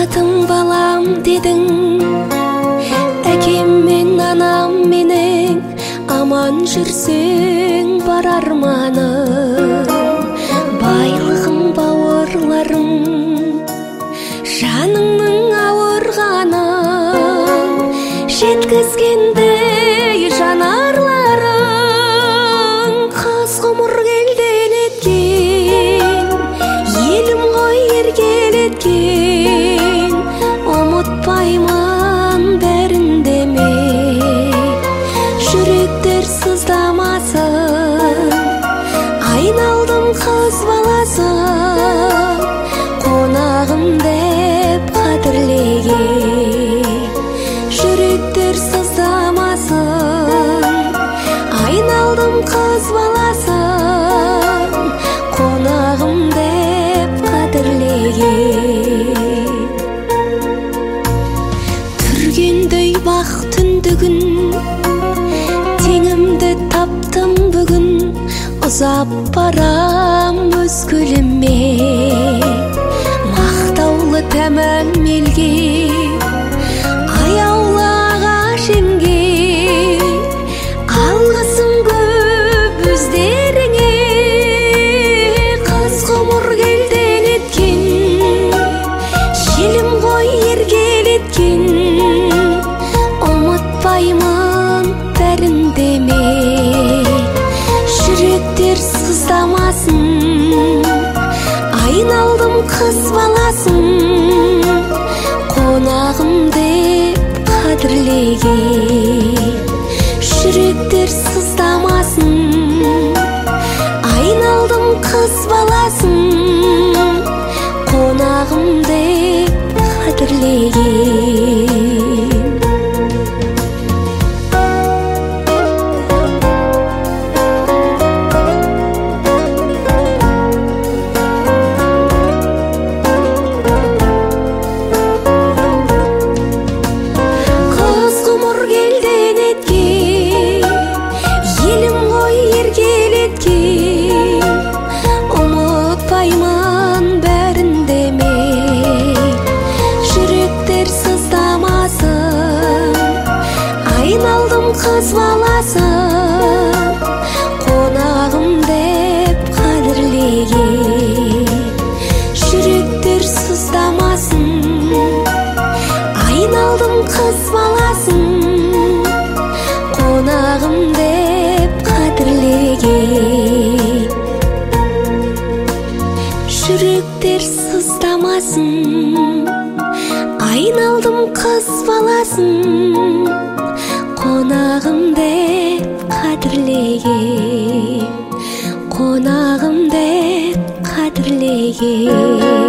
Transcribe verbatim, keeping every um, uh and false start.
бақытым балам дедің, әкем мен анам менің аман жүрсең бар арманым. Байлығым бауырларым, жаныңның ауырғанын жеткізгендей жанарларың. Қыз ғұмыр келден еткен, елім ғой еркелеткен, ұмытпаймын бәрін демек. Жүректер сыздамасын, айналдым қыз баласын, қонағым деп қадірлеген. Жүректер сыздамасын, айналдым қыз баласын, қонағым деп қадірлеген. Түргендей бақ түндігін, теңімді таптым бүгін, ұзап барам өз гүліме. Мақтаулы тәмәм елге, аяулы ағаш емге, алғысым көп өздеріңе. Қыз ғұмыр келден еткен, елім ғой еркелеткен, ұмытпаймын бәрін демек. Жүректер сыздамасын, айналдым қыз баласын, қонағым деп қадірлеген. Жүректер сыздамасын, айналдым қыз баласын, қонағым деп қадірлеген. Қыз баласын, қонағым деп қадірлеген. Жүректер сыздамасын, айналдым қыз баласын, қонағым деп қадірлеген. Жүректер сыздамасын, айналдым қыз баласын, қонағым деп қадірлеген. Қонағым деп қадірлеген.